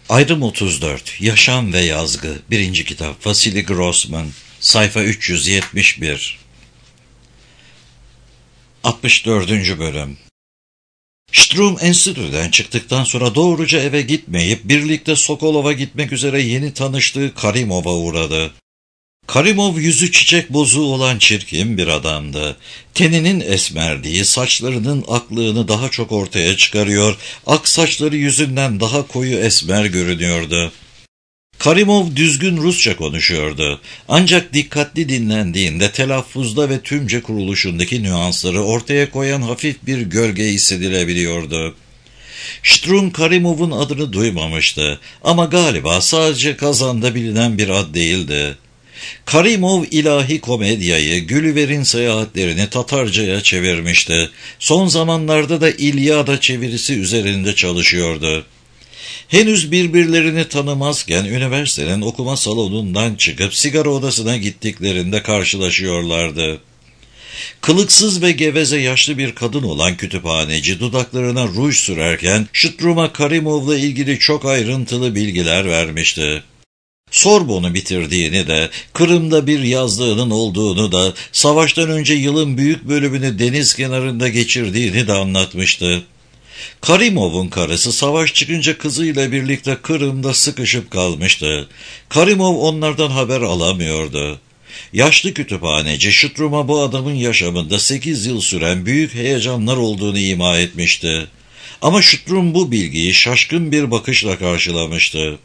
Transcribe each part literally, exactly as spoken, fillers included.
Ayrım otuz dört. Yaşam ve Yazgı. Birinci kitap. Vasily Grossman. Sayfa üç yüz yetmiş bir. altmış dördüncü bölüm. Strum enstitüden çıktıktan sonra doğruca eve gitmeyip birlikte Sokolov'a gitmek üzere yeni tanıştığı Karimov'a uğradı. Karimov yüzü çiçek bozuğu olan çirkin bir adamdı. Teninin esmerliği saçlarının aklığını daha çok ortaya çıkarıyor, ak saçları yüzünden daha koyu esmer görünüyordu. Karimov düzgün Rusça konuşuyordu. Ancak dikkatli dinlendiğinde telaffuzda ve tümce kuruluşundaki nüansları ortaya koyan hafif bir gölge hissedilebiliyordu. Strum Karimov'un adını duymamıştı ama galiba sadece Kazan'da bilinen bir ad değildi. Karimov ilahi komedyayı, Gülliver'in seyahatlerini Tatarca'ya çevirmişti. Son zamanlarda da İlyada çevirisi üzerinde çalışıyordu. Henüz birbirlerini tanımazken üniversitenin okuma salonundan çıkıp sigara odasına gittiklerinde karşılaşıyorlardı. Kılıksız ve geveze yaşlı bir kadın olan kütüphaneci dudaklarına ruj sürerken Strum'a Karimov'la ilgili çok ayrıntılı bilgiler vermişti. Sorbon'u bitirdiğini de, Kırım'da bir yazlığının olduğunu da, savaştan önce yılın büyük bölümünü deniz kenarında geçirdiğini de anlatmıştı. Karimov'un karısı savaş çıkınca kızıyla birlikte Kırım'da sıkışıp kalmıştı. Karimov onlardan haber alamıyordu. Yaşlı kütüphaneci Strum'a bu adamın yaşamında sekiz yıl süren büyük heyecanlar olduğunu ima etmişti. Ama Strum bu bilgiyi şaşkın bir bakışla karşılamıştı.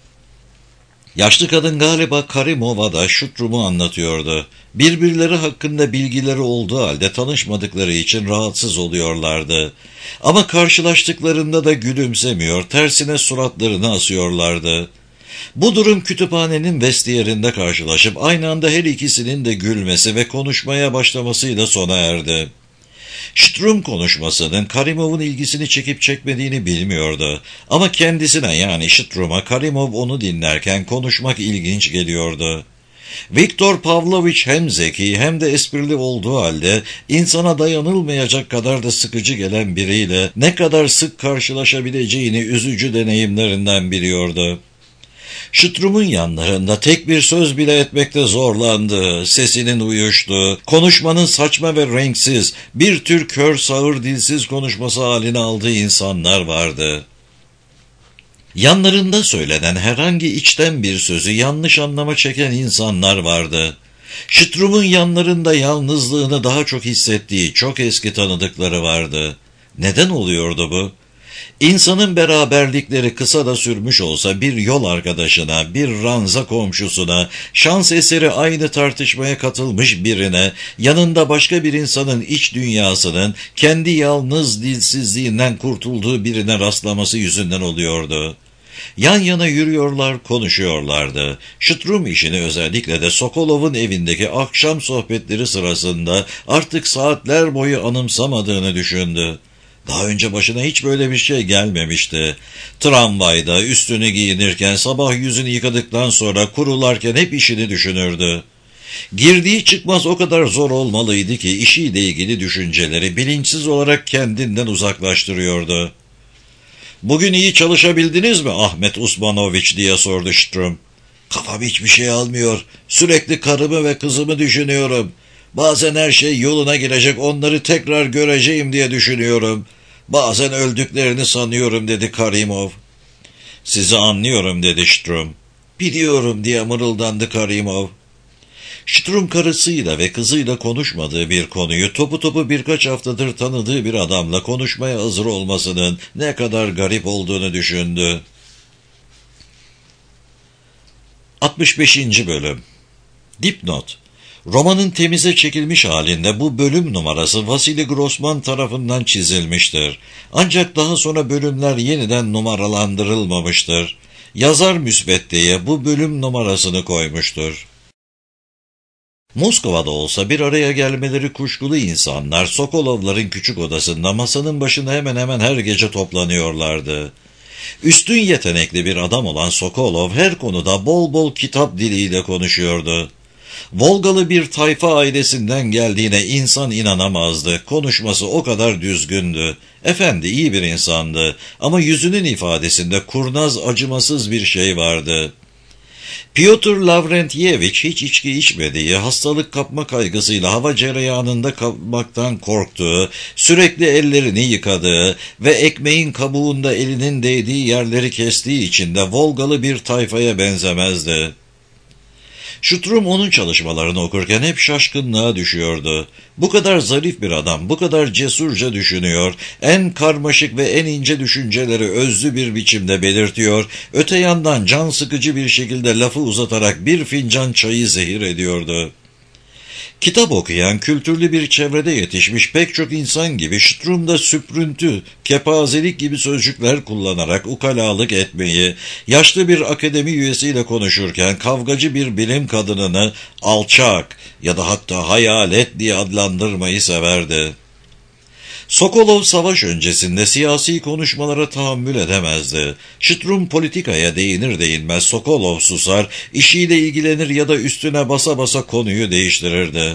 Yaşlı kadın galiba Karimov'a da Strum'u anlatıyordu. Birbirleri hakkında bilgileri olduğu halde tanışmadıkları için rahatsız oluyorlardı. Ama karşılaştıklarında da gülümsemiyor, tersine suratlarını asıyorlardı. Bu durum kütüphanenin vestiyerinde karşılaşıp aynı anda her ikisinin de gülmesi ve konuşmaya başlamasıyla sona erdi. Strum konuşmasının Karimov'un ilgisini çekip çekmediğini bilmiyordu. Ama kendisine yani Strum'a Karimov onu dinlerken konuşmak ilginç geliyordu. Viktor Pavlovich hem zeki hem de esprili olduğu halde insana dayanılmayacak kadar da sıkıcı gelen biriyle ne kadar sık karşılaşabileceğini üzücü deneyimlerinden biliyordu. Strum'un yanlarında tek bir söz bile etmekte zorlandı, sesinin uyuştu, konuşmanın saçma ve renksiz, bir tür kör sağır dilsiz konuşması haline aldığı insanlar vardı. Yanlarında söylenen herhangi içten bir sözü yanlış anlama çeken insanlar vardı. Strum'un yanlarında yalnızlığını daha çok hissettiği çok eski tanıdıkları vardı. Neden oluyordu bu? İnsanın beraberlikleri kısa da sürmüş olsa bir yol arkadaşına, bir ranza komşusuna, şans eseri aynı tartışmaya katılmış birine, yanında başka bir insanın iç dünyasının kendi yalnız dilsizliğinden kurtulduğu birine rastlaması yüzünden oluyordu. Yan yana yürüyorlar, konuşuyorlardı. Strum işini özellikle de Sokolov'un evindeki akşam sohbetleri sırasında artık saatler boyu anımsamadığını düşündü. Daha önce başına hiç böyle bir şey gelmemişti. Tramvayda, üstünü giyinirken, sabah yüzünü yıkadıktan sonra kurularken hep işini düşünürdü. Girdiği çıkmaz o kadar zor olmalıydı ki işiyle ilgili düşünceleri bilinçsiz olarak kendinden uzaklaştırıyordu. "Bugün iyi çalışabildiniz mi Ahmet Usmanoviç?" diye sordu Strum. "Kafam hiçbir şey almıyor. Sürekli karımı ve kızımı düşünüyorum. Bazen her şey yoluna girecek, onları tekrar göreceğim diye düşünüyorum. Bazen öldüklerini sanıyorum," dedi Karimov. "Sizi anlıyorum," dedi Strum. "Biliyorum," diye mırıldandı Karimov. Strum karısıyla ve kızıyla konuşmadığı bir konuyu topu topu birkaç haftadır tanıdığı bir adamla konuşmaya hazır olmasının ne kadar garip olduğunu düşündü. altmış beşinci bölüm. Dipnot. Romanın temize çekilmiş halinde bu bölüm numarası Vasily Grossman tarafından çizilmiştir. Ancak daha sonra bölümler yeniden numaralandırılmamıştır. Yazar müsveddeye bu bölüm numarasını koymuştur. Moskova'da olsa bir araya gelmeleri kuşkulu insanlar Sokolovların küçük odasında masanın başında hemen hemen her gece toplanıyorlardı. Üstün yetenekli bir adam olan Sokolov her konuda bol bol kitap diliyle konuşuyordu. Volgalı bir tayfa ailesinden geldiğine insan inanamazdı. Konuşması o kadar düzgündü. Efendi, iyi bir insandı ama yüzünün ifadesinde kurnaz, acımasız bir şey vardı. Pyotr Lavrentyevich hiç içki içmediği, hastalık kapma kaygısıyla hava cereyanında kalmaktan korktuğu, sürekli ellerini yıkadığı ve ekmeğin kabuğunda elinin değdiği yerleri kestiği için de Volgalı bir tayfaya benzemezdi. Şutrum onun çalışmalarını okurken hep şaşkınlığa düşüyordu. Bu kadar zarif bir adam, bu kadar cesurca düşünüyor, en karmaşık ve en ince düşünceleri özlü bir biçimde belirtiyor, öte yandan can sıkıcı bir şekilde lafı uzatarak bir fincan çayı zehir ediyordu. Kitap okuyan, kültürlü bir çevrede yetişmiş pek çok insan gibi Şutrum'da süprüntü, kepazelik gibi sözcükler kullanarak ukalalık etmeyi, yaşlı bir akademi üyesiyle konuşurken kavgacı bir bilim kadınını alçak ya da hatta hayalet diye adlandırmayı severdi. Sokolov savaş öncesinde siyasi konuşmalara tahammül edemezdi. Şutrum politikaya değinir değinmez Sokolov susar, işiyle ilgilenir ya da üstüne basa basa konuyu değiştirirdi.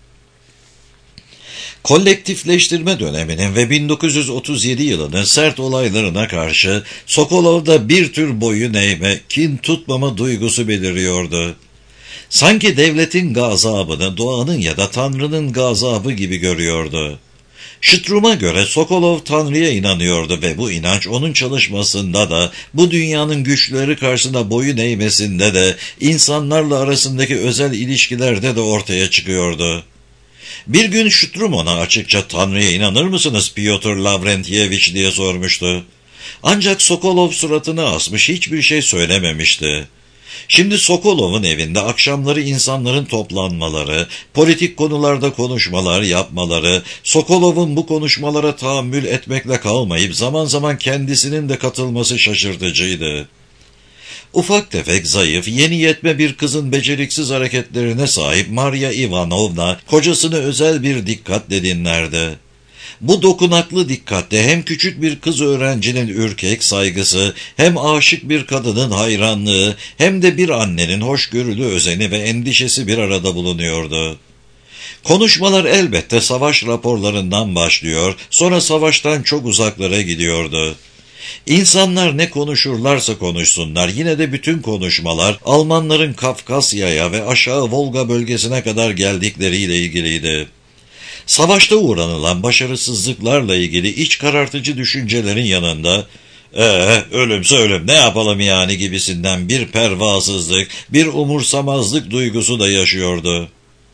Kolektifleştirme döneminin ve bin dokuz yüz otuz yedi yılının sert olaylarına karşı Sokolov'da bir tür boyun eğme, kin tutmama duygusu beliriyordu. Sanki devletin gazabını doğanın ya da Tanrı'nın gazabı gibi görüyordu. Şutrum'a göre Sokolov Tanrı'ya inanıyordu ve bu inanç onun çalışmasında da, bu dünyanın güçleri karşısında boyun eğmesinde de, insanlarla arasındaki özel ilişkilerde de ortaya çıkıyordu. Bir gün Şutrum ona açıkça "Tanrı'ya inanır mısınız Pyotr Lavrentyevich?" diye sormuştu. Ancak Sokolov suratını asmış, hiçbir şey söylememişti. Şimdi Sokolov'un evinde akşamları insanların toplanmaları, politik konularda konuşmalar yapmaları, Sokolov'un bu konuşmalara tahammül etmekle kalmayıp zaman zaman kendisinin de katılması şaşırtıcıydı. Ufak tefek, zayıf, yeni yetme bir kızın beceriksiz hareketlerine sahip Maria Ivanovna kocasını özel bir dikkatle dinlerdi. Bu dokunaklı dikkatte hem küçük bir kız öğrencinin ürkek saygısı, hem aşık bir kadının hayranlığı, hem de bir annenin hoşgörülü özeni ve endişesi bir arada bulunuyordu. Konuşmalar elbette savaş raporlarından başlıyor, sonra savaştan çok uzaklara gidiyordu. İnsanlar ne konuşurlarsa konuşsunlar, yine de bütün konuşmalar Almanların Kafkasya'ya ve aşağı Volga bölgesine kadar geldikleriyle ilgiliydi. Savaşta uğranılan başarısızlıklarla ilgili iç karartıcı düşüncelerin yanında, ''Ee, ölümse ölüm, ne yapalım yani?'' gibisinden bir pervasızlık, bir umursamazlık duygusu da yaşıyordu.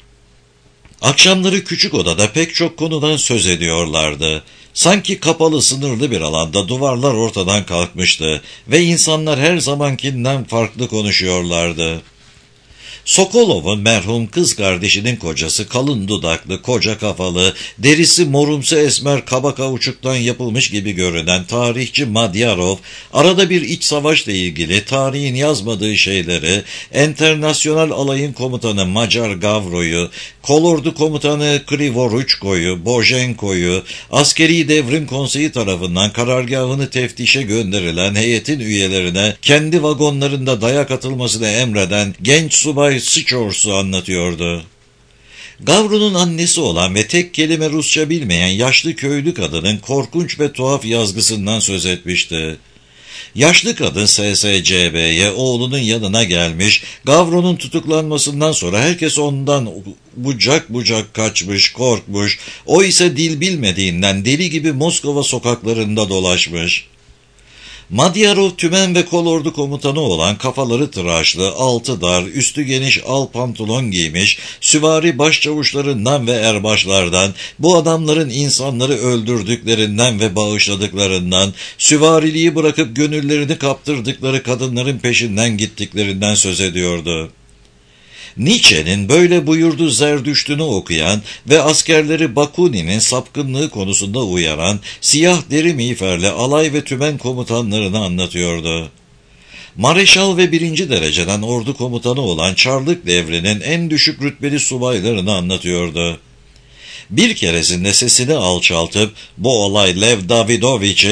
Akşamları küçük odada pek çok konudan söz ediyorlardı. Sanki kapalı, sınırlı bir alanda duvarlar ortadan kalkmıştı ve insanlar her zamankinden farklı konuşuyorlardı. Sokolov'un merhum kız kardeşinin kocası kalın dudaklı, koca kafalı, derisi morumsu esmer, kaba kauçuktan yapılmış gibi görünen tarihçi Madyarov, arada bir iç savaşla ilgili tarihin yazmadığı şeyleri, Enternasyonal Alay'ın komutanı Macar Gavro'yu, Kolordu komutanı Krivoruçko'yu, Bojenko'yu, Askeri Devrim Konseyi tarafından karargahını teftişe gönderilen heyetin üyelerine kendi vagonlarında dayak atılmasını emreden genç subay Sıçors'u anlatıyordu. Gavro'nun annesi olan ve tek kelime Rusça bilmeyen yaşlı köylü kadının korkunç ve tuhaf yazgısından söz etmişti. Yaşlı kadın S S C B'ye oğlunun yanına gelmiş, Gavro'nun tutuklanmasından sonra herkes ondan bucak bucak kaçmış, korkmuş, o ise dil bilmediğinden deli gibi Moskova sokaklarında dolaşmış. Madyarov tümen ve kolordu komutanı olan, kafaları tıraşlı, altı dar, üstü geniş al pantolon giymiş, süvari başçavuşlarından ve erbaşlardan, bu adamların insanları öldürdüklerinden ve bağışladıklarından, süvariliği bırakıp gönüllerini kaptırdıkları kadınların peşinden gittiklerinden söz ediyordu. Nietzsche'nin böyle buyurdu Zerdüşt'ünü okuyan ve askerleri Bakunin'in sapkınlığı konusunda uyaran siyah deri miğferli alay ve tümen komutanlarını anlatıyordu. Mareşal ve birinci dereceden ordu komutanı olan Çarlık devrinin en düşük rütbeli subaylarını anlatıyordu. Bir keresinde sesini alçaltıp, bu olay Lev Davidovich'in,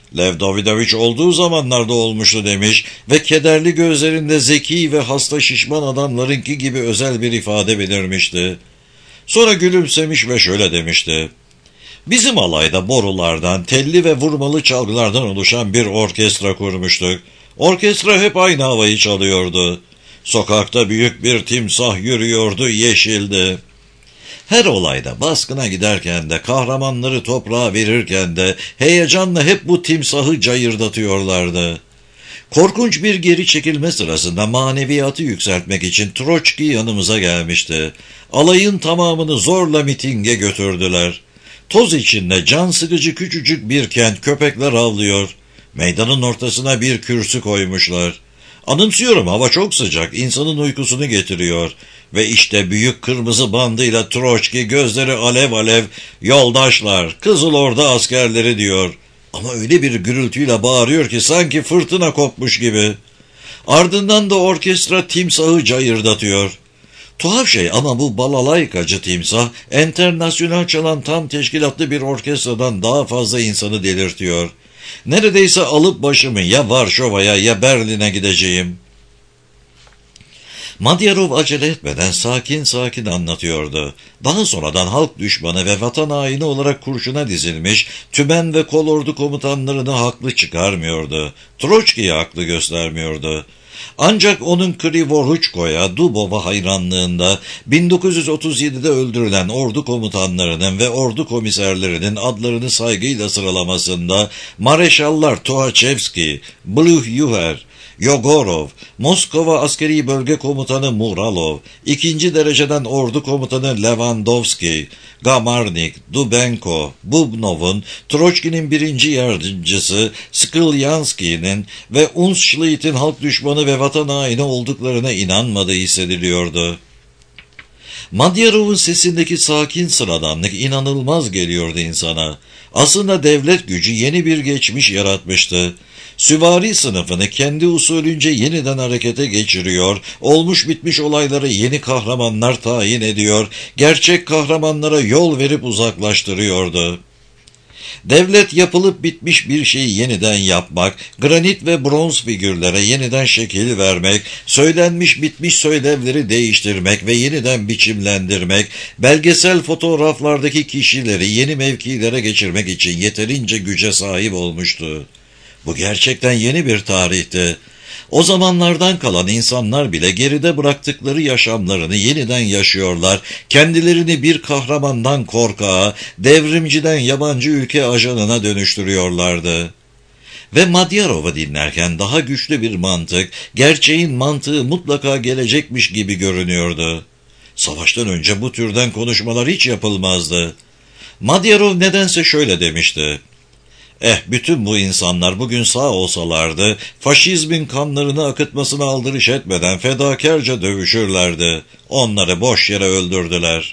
Lev Davidovich olduğu zamanlarda olmuştu demiş ve kederli gözlerinde zeki ve hasta şişman adamlarınki gibi özel bir ifade belirmişti. Sonra gülümsemiş ve şöyle demişti. Bizim alayda borulardan, telli ve vurmalı çalgılardan oluşan bir orkestra kurmuştuk. Orkestra hep aynı havayı çalıyordu. Sokakta büyük bir timsah yürüyordu, yeşildi. Her olayda, baskına giderken de, kahramanları toprağa verirken de heyecanla hep bu timsahı cayırdatıyorlardı. Korkunç bir geri çekilme sırasında maneviyatı yükseltmek için Troçki yanımıza gelmişti. Alayın tamamını zorla mitinge götürdüler. Toz içinde can sıkıcı küçücük bir kent, köpekler avlıyor. Meydanın ortasına bir kürsü koymuşlar. Anımsıyorum, hava çok sıcak, insanın uykusunu getiriyor. Ve işte büyük kırmızı bandıyla Troçki, gözleri alev alev, yoldaşlar, Kızıl Ordu askerleri diyor. Ama öyle bir gürültüyle bağırıyor ki sanki fırtına kopmuş gibi. Ardından da orkestra timsahı cayırdatıyor. Tuhaf şey ama bu balalaykacı timsah, enternasyonel çalan tam teşkilatlı bir orkestradan daha fazla insanı delirtiyor. Neredeyse alıp başımı ya Varşova'ya ya Berlin'e gideceğim. Madyarov acele etmeden sakin sakin anlatıyordu. Daha sonradan halk düşmanı ve vatan haini olarak kurşuna dizilmiş tümen ve kolordu komutanlarını haklı çıkarmıyordu. Troçki'yi haklı göstermiyordu. Ancak onun Krivoruçko'ya, Dubov'a hayranlığında bin dokuz yüz otuz yedide öldürülen ordu komutanlarının ve ordu komiserlerinin adlarını saygıyla sıralamasında Mareşallar Tuhaçevski, Blyuher, Yogorov, Moskova Askeri Bölge Komutanı Muralov, ikinci dereceden ordu komutanı Lewandowski, Gamarnik, Dubenko, Bubnov'un, Troçki'nin birinci yardımcısı Sklyanski'nin ve Unschlitt'in halk düşmanı ve vatan haini olduklarına inanmadığı hissediliyordu. Madyarov'un sesindeki sakin sıradanlık inanılmaz geliyordu insana. Aslında devlet gücü yeni bir geçmiş yaratmıştı. Süvari sınıfını kendi usulünce yeniden harekete geçiriyor, olmuş bitmiş olayları yeni kahramanlar tayin ediyor, gerçek kahramanlara yol verip uzaklaştırıyordu. Devlet yapılıp bitmiş bir şeyi yeniden yapmak, granit ve bronz figürlere yeniden şekil vermek, söylenmiş bitmiş söylevleri değiştirmek ve yeniden biçimlendirmek, belgesel fotoğraflardaki kişileri yeni mevkilere geçirmek için yeterince güce sahip olmuştu. Bu gerçekten yeni bir tarihti. O zamanlardan kalan insanlar bile geride bıraktıkları yaşamlarını yeniden yaşıyorlar, kendilerini bir kahramandan korkağa, devrimciden yabancı ülke ajanına dönüştürüyorlardı. Ve Madyarov'u dinlerken daha güçlü bir mantık, gerçeğin mantığı mutlaka gelecekmiş gibi görünüyordu. Savaştan önce bu türden konuşmalar hiç yapılmazdı. Madyarov nedense şöyle demişti. Eh, bütün bu insanlar bugün sağ olsalardı, faşizmin kanlarını akıtmasına aldırış etmeden fedakarca dövüşürlerdi. Onları boş yere öldürdüler.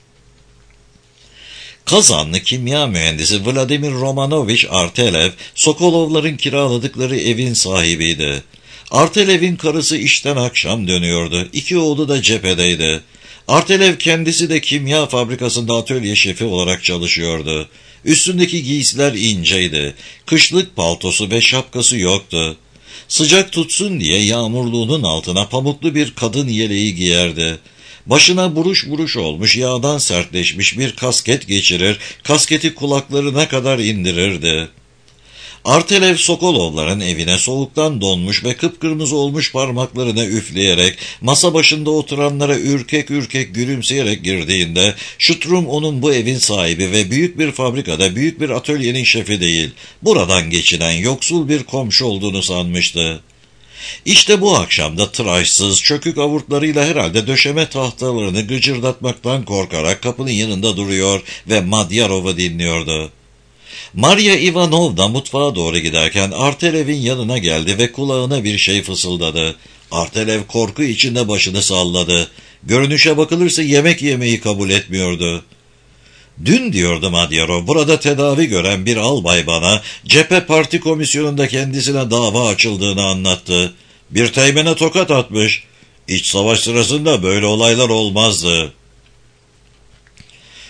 Kazanlı kimya mühendisi Vladimir Romanovich Artelev, Sokolovların kiraladıkları evin sahibiydi. Artelev'in karısı işten akşam dönüyordu. İki oğlu da cephedeydi. Artelev kendisi de kimya fabrikasında atölye şefi olarak çalışıyordu. Üstündeki giysiler inceydi. Kışlık paltosu ve şapkası yoktu. Sıcak tutsun diye yağmurluğunun altına pamuklu bir kadın yeleği giyerdi. Başına buruş buruş olmuş, yağdan sertleşmiş bir kasket geçirir, kasketi kulaklarına kadar indirirdi. Artelev Sokolovların evine soğuktan donmuş ve kıpkırmızı olmuş parmaklarına üfleyerek, masa başında oturanlara ürkek ürkek gülümseyerek girdiğinde, Şutrum onun bu evin sahibi ve büyük bir fabrikada büyük bir atölyenin şefi değil, buradan geçinen yoksul bir komşu olduğunu sanmıştı. İşte bu akşam da tıraşsız, çökük avurtlarıyla herhalde döşeme tahtalarını gıcırdatmaktan korkarak kapının yanında duruyor ve Madyarov'u dinliyordu. Maria Ivanovna mutfağa doğru giderken Artelev'in yanına geldi ve kulağına bir şey fısıldadı. Artelev korku içinde başını salladı. Görünüşe bakılırsa yemek yemeyi kabul etmiyordu. Dün diyordu Madyarov, burada tedavi gören bir albay bana cephe parti komisyonunda kendisine dava açıldığını anlattı. Bir teğmene tokat atmış. İç savaş sırasında böyle olaylar olmazdı.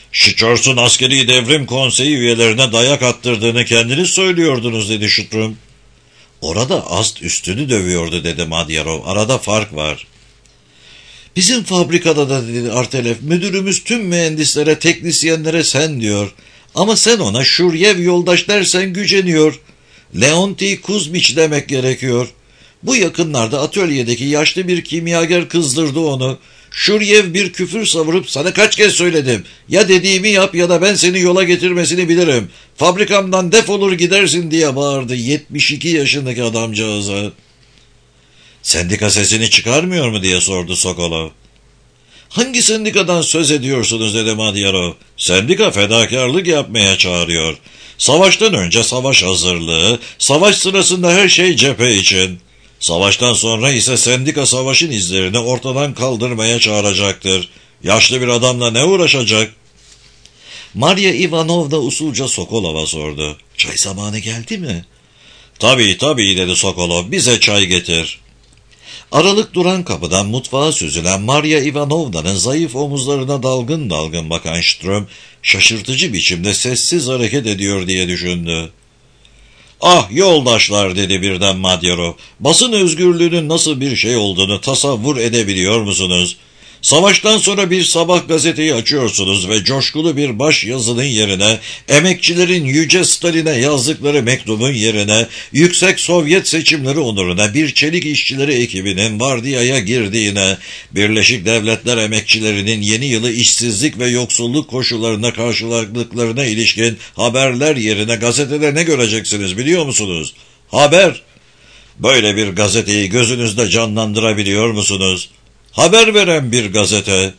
Şiçörs'ün askeri devrim konseyi üyelerine dayak attırdığını kendiniz söylüyordunuz dedi Şütrum. Orada ast üstünü dövüyordu dedi Madyarov. Arada fark var. Bizim fabrikada da dedi Artelev, müdürümüz tüm mühendislere, teknisyenlere sen diyor. Ama sen ona Şuryev yoldaş dersen güceniyor. Leonti Kuzmiç demek gerekiyor. Bu yakınlarda atölyedeki yaşlı bir kimyager kızdırdı onu. Şuryev bir küfür savurup sana kaç kez söyledim. Ya dediğimi yap ya da ben seni yola getirmesini bilirim. Fabrikamdan defolur gidersin diye bağırdı yetmiş iki yaşındaki adamcağıza. Sendika sesini çıkarmıyor mu diye sordu Sokolov. Hangi sendikadan söz ediyorsunuz dedi Madyarov. Sendika fedakarlık yapmaya çağırıyor. Savaştan önce savaş hazırlığı, savaş sırasında her şey cephe için. Savaştan sonra ise sendika savaşın izlerini ortadan kaldırmaya çağıracaktır. Yaşlı bir adamla ne uğraşacak? Maria Ivanovna usulca Sokolov'a sordu. Çay zamanı geldi mi? Tabii tabii dedi Sokolov, bize çay getir. Aralık duran kapıdan mutfağa süzülen Maria Ivanovna'nın zayıf omuzlarına dalgın dalgın bakan Ström, şaşırtıcı biçimde sessiz hareket ediyor diye düşündü. Ah yoldaşlar dedi birden Madyarov, basın özgürlüğünün nasıl bir şey olduğunu tasavvur edebiliyor musunuz? Savaştan sonra bir sabah gazeteyi açıyorsunuz ve coşkulu bir baş yazının yerine, emekçilerin Yüce Stalin'e yazdıkları mektubun yerine, yüksek Sovyet seçimleri onuruna bir çelik işçileri ekibinin vardiyaya girdiğine, Birleşik Devletler emekçilerinin yeni yılı işsizlik ve yoksulluk koşullarına karşıladıklarına ilişkin haberler yerine gazetede ne göreceksiniz biliyor musunuz? Haber! Böyle bir gazeteyi gözünüzde canlandırabiliyor musunuz? Haber veren bir gazete.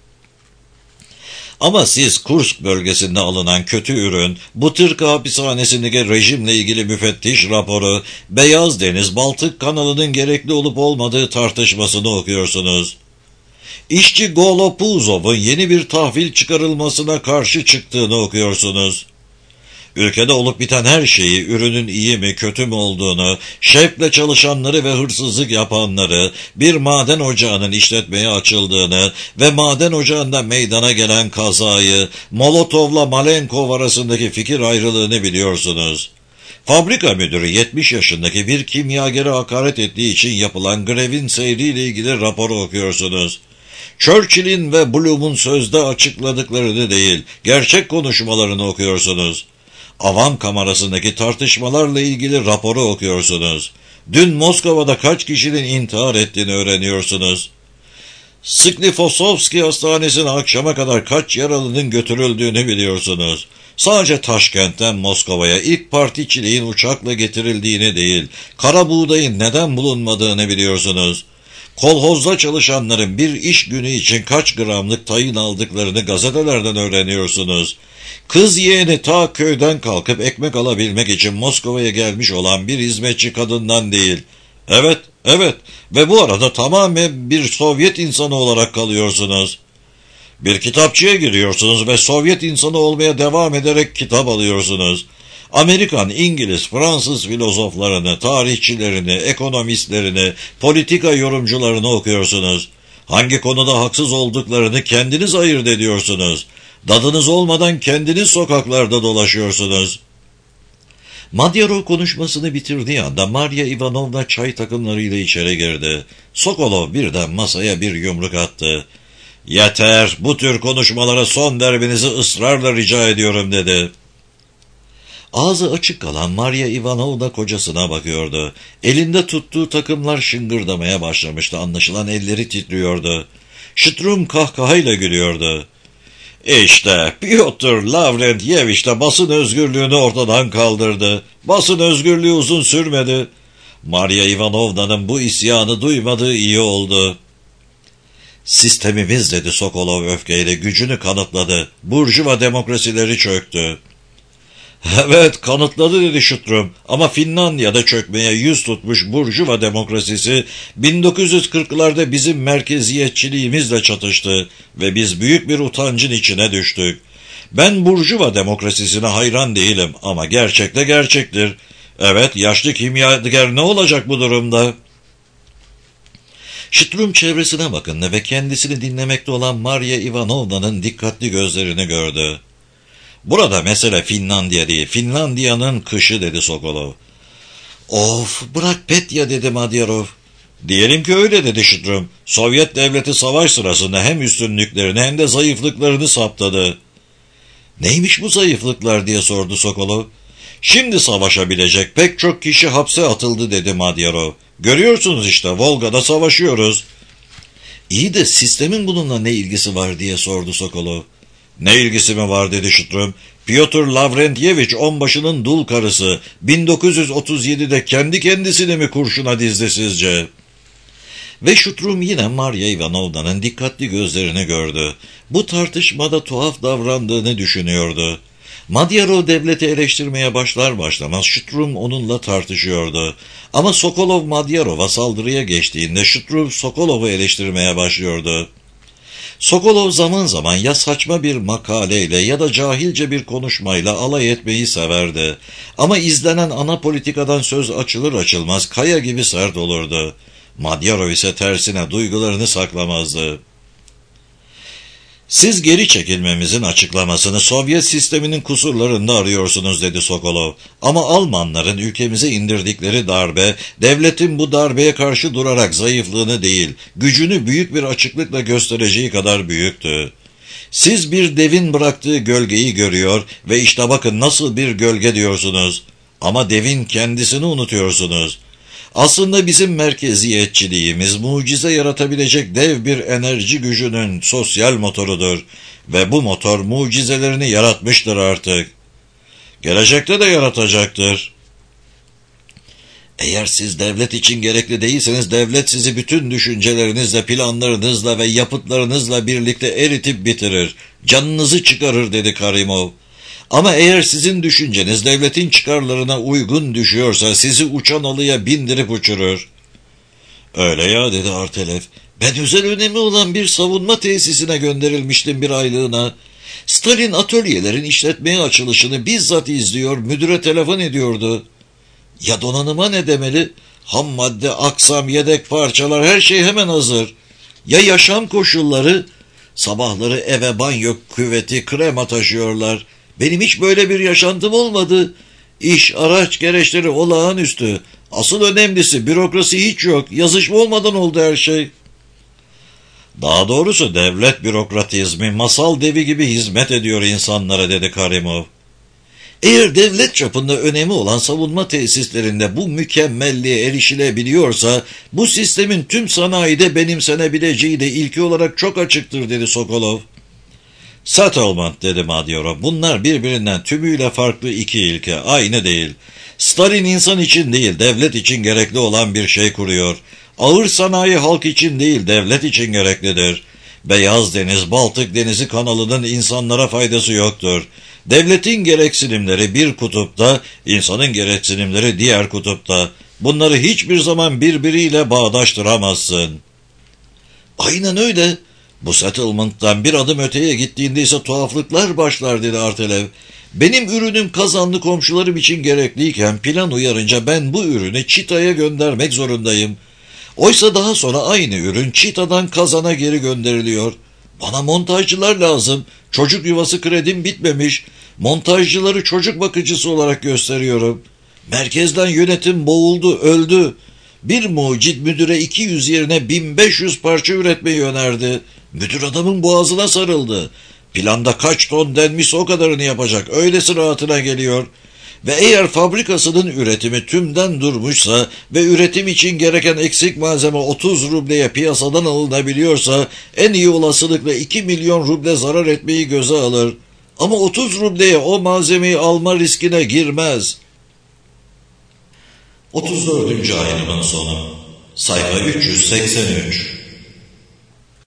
Ama siz Kursk bölgesinde alınan kötü ürün, Butyrka hapishanesindeki rejimle ilgili müfettiş raporu, Beyaz Deniz Baltık kanalının gerekli olup olmadığı tartışmasını okuyorsunuz. İşçi Golopuzov'un yeni bir tahvil çıkarılmasına karşı çıktığını okuyorsunuz. Ülkede olup biten her şeyi, ürünün iyi mi kötü mü olduğunu, şevkle çalışanları ve hırsızlık yapanları, bir maden ocağının işletmeye açıldığını ve maden ocağında meydana gelen kazayı, Molotov'la Malenkov arasındaki fikir ayrılığını biliyorsunuz. Fabrika müdürü yetmiş yaşındaki bir kimyagere hakaret ettiği için yapılan grevin seyriyle ilgili raporu okuyorsunuz. Churchill'in ve Bloom'un sözde açıkladıklarını değil, gerçek konuşmalarını okuyorsunuz. Avam kamerasındaki tartışmalarla ilgili raporu okuyorsunuz. Dün Moskova'da kaç kişinin intihar ettiğini öğreniyorsunuz. Sklifosovski Hastanesi'ne akşama kadar kaç yaralının götürüldüğünü biliyorsunuz. Sadece Taşkent'ten Moskova'ya ilk partiçiliğin uçakla getirildiğini değil, kara buğdayın neden bulunmadığını biliyorsunuz. Kolhozda çalışanların bir iş günü için kaç gramlık tayin aldıklarını gazetelerden öğreniyorsunuz. Kız yeğeni ta köyden kalkıp ekmek alabilmek için Moskova'ya gelmiş olan bir hizmetçi kadından değil. Evet, evet ve bu arada tamamen bir Sovyet insanı olarak kalıyorsunuz. Bir kitapçıya giriyorsunuz ve Sovyet insanı olmaya devam ederek kitap alıyorsunuz. Amerikan, İngiliz, Fransız filozoflarını, tarihçilerini, ekonomistlerini, politika yorumcularını okuyorsunuz. Hangi konuda haksız olduklarını kendiniz ayırt ediyorsunuz. Dadınız olmadan kendiniz sokaklarda dolaşıyorsunuz. Madyarov konuşmasını bitirdiği anda Maria Ivanovna çay takımlarıyla içeri girdi. Sokolov birden masaya bir yumruk attı. Yeter, bu tür konuşmalara son vermenizi ısrarla rica ediyorum dedi. Ağzı açık kalan Maria Ivanovna kocasına bakıyordu. Elinde tuttuğu takımlar şıngırdamaya başlamıştı. Anlaşılan elleri titriyordu. Şütrum kahkahayla gülüyordu. İşte Piotr Lavrentyevich de basın özgürlüğünü ortadan kaldırdı. Basın özgürlüğü uzun sürmedi. Maria Ivanovna'nın bu isyanı duymadığı iyi oldu. Sistemimiz dedi Sokolov öfkeyle, gücünü kanıtladı. Burjuva demokrasileri çöktü. Evet kanıtladı dedi Şütrum, ama Finlandiya'da çökmeye yüz tutmuş Burjuva demokrasisi bin dokuz yüz kırklarda bizim merkeziyetçiliğimizle çatıştı ve biz büyük bir utancın içine düştük. Ben Burjuva demokrasisine hayran değilim ama gerçek de gerçektir. Evet, yaşlı kimyager ne olacak bu durumda? Ştrum çevresine bakındı ve kendisini dinlemekte olan Maria Ivanovna'nın dikkatli gözlerini gördü. "Burada mesele Finlandiya değil, Finlandiya'nın kışı," dedi Sokolov. "Of, bırak Petya," dedi Madyarov. "Diyelim ki öyle," dedi Ştrum. "Sovyet devleti savaş sırasında hem üstünlüklerini hem de zayıflıklarını saptadı." "Neymiş bu zayıflıklar?" diye sordu Sokolov. "Şimdi savaşabilecek pek çok kişi hapse atıldı," dedi Madyarov. "Görüyorsunuz işte, Volga'da savaşıyoruz." "İyi de sistemin bununla ne ilgisi var?" diye sordu Sokolov. "Ne ilgisi mi var?" dedi Ştrum. "Pyotr Lavrentyevich onbaşının dul karısı bin dokuz yüz otuz yedide kendi kendisini mi kurşuna dizdi sizce?" Ve Ştrum yine Maria Ivanovna'nın dikkatli gözlerini gördü. Bu tartışmada tuhaf davrandığını düşünüyordu. Madyarov devleti eleştirmeye başlar başlamaz Ştrum onunla tartışıyordu. Ama Sokolov Madyarov'a saldırıya geçtiğinde Ştrum Sokolov'u eleştirmeye başlıyordu. Sokolov zaman zaman ya saçma bir makaleyle ya da cahilce bir konuşmayla alay etmeyi severdi. Ama izlenen ana politikadan söz açılır açılmaz kaya gibi sert olurdu. Madyarov ise tersine duygularını saklamazdı. "Siz geri çekilmemizin açıklamasını Sovyet sisteminin kusurlarında arıyorsunuz," dedi Sokolov. "Ama Almanların ülkemize indirdikleri darbe, devletin bu darbeye karşı durarak zayıflığını değil, gücünü büyük bir açıklıkla göstereceği kadar büyüktü. Siz bir devin bıraktığı gölgeyi görüyor ve işte bakın nasıl bir gölge diyorsunuz. Ama devin kendisini unutuyorsunuz. Aslında bizim merkeziyetçiliğimiz mucize yaratabilecek dev bir enerji gücünün sosyal motorudur ve bu motor mucizelerini yaratmıştır artık. Gelecekte de yaratacaktır. Eğer siz devlet için gerekli değilseniz devlet sizi bütün düşüncelerinizle, planlarınızla ve yapıtlarınızla birlikte eritip bitirir, canınızı çıkarır," dedi Karimov. "Ama eğer sizin düşünceniz devletin çıkarlarına uygun düşüyorsa sizi uçan alıya bindirip uçurur." "Öyle ya," dedi Artelev. "Ben özel önemi olan bir savunma tesisine gönderilmiştim bir aylığına. Stalin atölyelerin işletmeye açılışını bizzat izliyor, müdüre telefon ediyordu. Ya donanıma ne demeli? Ham madde, aksam, yedek parçalar, her şey hemen hazır. Ya yaşam koşulları? Sabahları eve banyo küveti, krema taşıyorlar. Benim hiç böyle bir yaşantım olmadı. İş, araç, gereçleri olağanüstü. Asıl önemlisi bürokrasi hiç yok. Yazışma olmadan oldu her şey." "Daha doğrusu devlet bürokratizmi masal devi gibi hizmet ediyor insanlara," dedi Karimov. "Eğer devlet çapında önemi olan savunma tesislerinde bu mükemmelliğe erişilebiliyorsa bu sistemin tüm sanayide benimsenebileceği de ilki olarak çok açıktır," dedi Sokolov. "Settlement," dedi Madyarov. "Bunlar birbirinden tümüyle farklı iki ilke, aynı değil. Stalin insan için değil, devlet için gerekli olan bir şey kuruyor. Ağır sanayi halk için değil, devlet için gereklidir. Beyaz Deniz, Baltık Denizi kanalının insanlara faydası yoktur. Devletin gereksinimleri bir kutupta, insanın gereksinimleri diğer kutupta. Bunları hiçbir zaman birbiriyle bağdaştıramazsın." "Aynen öyle. Bu settlement'tan bir adım öteye gittiğinde ise tuhaflıklar başlar," dedi Artelev. "Benim ürünüm Kazanlı komşularım için gerekliyken plan uyarınca ben bu ürünü Çita'ya göndermek zorundayım. Oysa daha sonra aynı ürün Çita'dan Kazan'a geri gönderiliyor. Bana montajcılar lazım. Çocuk yuvası kredim bitmemiş. Montajcıları çocuk bakıcısı olarak gösteriyorum. Merkezden yönetim boğuldu, öldü. Bir mucit müdüre iki yüz yerine bin beş yüz parça üretmeyi önerdi. Müdür adamın boğazına sarıldı. Planda kaç ton denmişse o kadarını yapacak. Öylesi rahatına geliyor. Ve eğer fabrikasının üretimi tümden durmuşsa ve üretim için gereken eksik malzeme otuz rubleye piyasadan alınabiliyorsa en iyi olasılıkla iki milyon ruble zarar etmeyi göze alır. Ama otuz rubleye o malzemeyi alma riskine girmez." otuz dördüncü ayrımın sonu. Sayfa üç yüz seksen üç.